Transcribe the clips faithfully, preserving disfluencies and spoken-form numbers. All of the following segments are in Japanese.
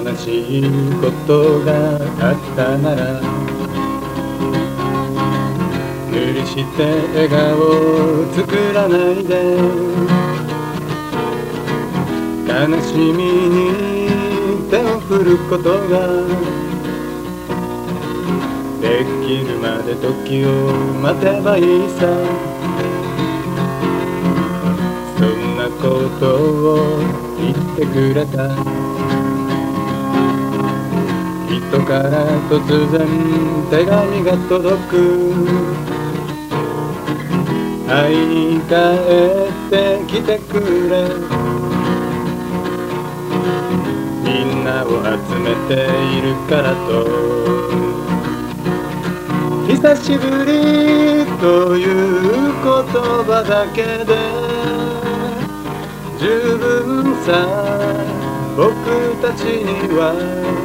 悲しいことがあったなら無理して笑顔を作らないで悲しみに手を振ることができるまで時を待てばいいさそんなことを言ってくれた人から突然手紙が届く会いに帰ってきてくれみんなを集めているからと久しぶりという言葉だけで十分さ僕たちには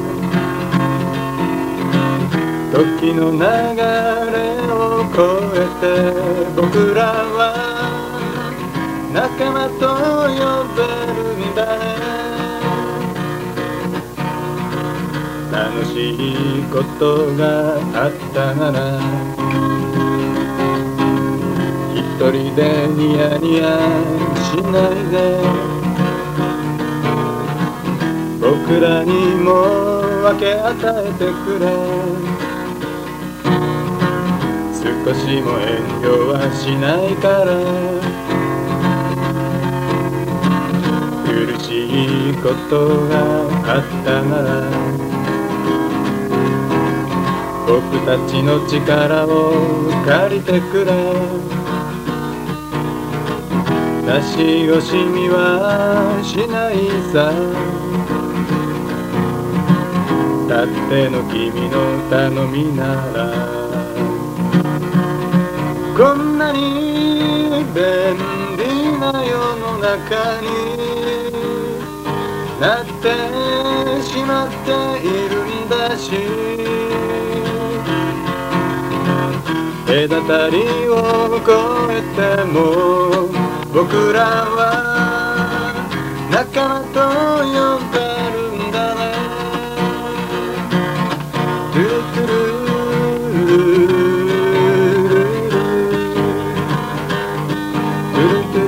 時の流れを越えて僕らは仲間と呼べるんだね楽しいことがあったなら一人でニヤニヤしないで僕らにも分け与えてくれ少しも遠慮はしないから苦しいことがあったなら僕たちの力を借りてくれ出し惜しみはしないさたっての君の頼みならこんなに便利な世の中になってしまっているんだし隔たりを越えても僕らは仲間と呼べるんだねトゥルトゥルトゥルトゥ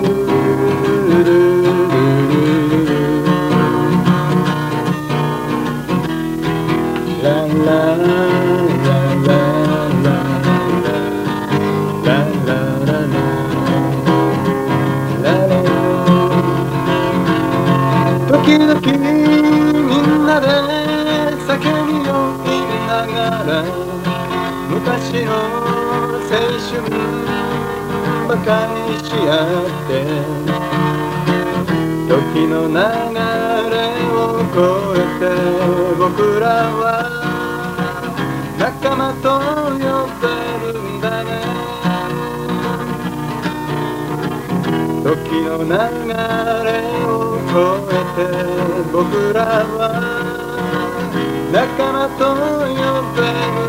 ルララララ時々みんなで酒に酔いながら昔の青春ばかりし合って時の流れを越えて僕らは仲間と呼べるんだね時の流れを越えて僕らは仲間と呼べる